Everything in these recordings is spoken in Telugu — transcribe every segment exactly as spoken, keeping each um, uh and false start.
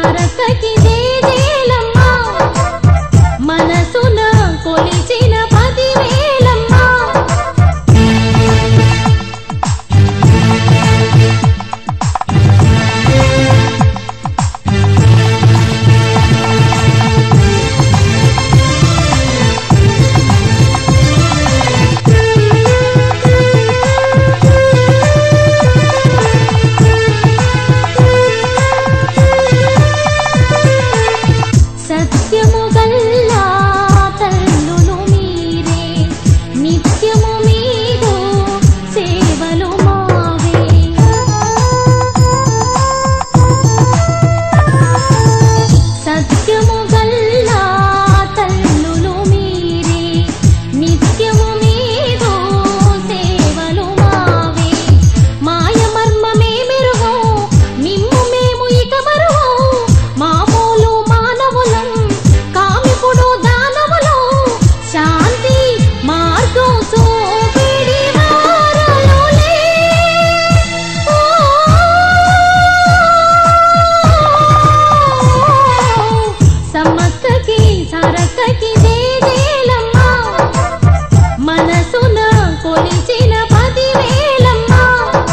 సారక్కకి జేజేలమ్మా మనసున కొలిచిన పదివేలమ్మా సత్యము గల్లా తల్లులు మీరే నిత్యము మీదు సేవలు మావే సత్యము గల్లా తల్లులు మీరే నిత్యము మీదు సేవలు మావే మాయ మర్మమే మెరుగు మిమ్ము మేము ఇక మరువు మామూలు మానవులం కామిపుడు దానవులు శాంతి మార్గం చూపిడి వారలులే ఓ సమ్మక్కకి సారక్కకి జేజేలమ్మా మనసున కొలిచిన పదివేలమ్మా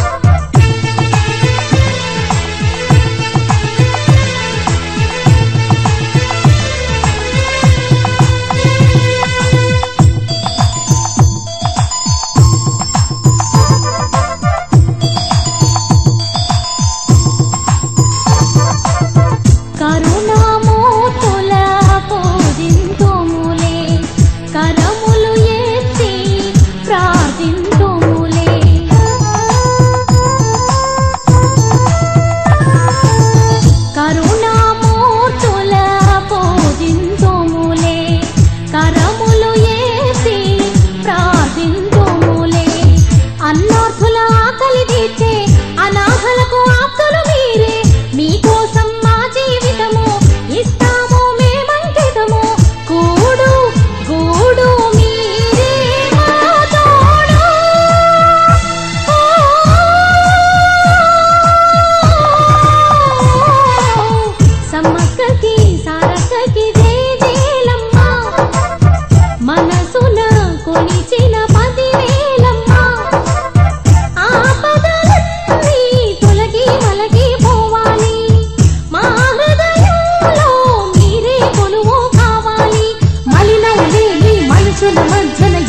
కరుణామూర్తుల పూజింతుములే కరములు ఎత్తి ప్రార్థింతుములే కరుణామూర్తుల పూజింతుములే కరములు ఎత్తి ప్రార్థింతుములే అన్నార్థుల ఆకలి తీర్చే అనాథలకు ఆప్తులు మీరే మీకోసం మా జీవితము ఇస్తాము మేమంకితము కూడు గూడు మీరే మా తోడు సమ్మక్కకి సారక్కకి జేజేలమ్మా మనసున కొలిచిన పదివేలమ్మా ఆపదలన్నీ తొలగి మలగి పోవాలి మా హృదయంలో మీరే కొలువు కావాలి మలినం లేని మనుషుల మధ్యన